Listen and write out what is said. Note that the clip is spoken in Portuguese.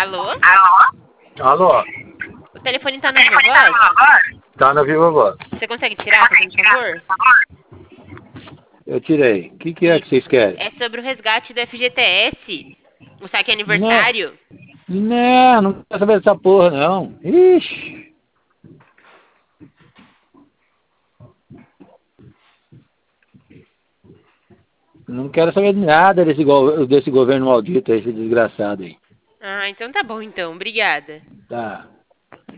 Alô? Alô? O telefone tá na Viva Voz? Tá na Viva Voz. Você consegue tirar, fazendo favor? Eu tirei. O que é que vocês querem? É sobre o resgate do FGTS. O saque Não, aniversário. não quero saber dessa porra, não. Ixi. Não quero saber de nada desse governo maldito, esse desgraçado aí. Ah, então tá bom então. Obrigada. Tá.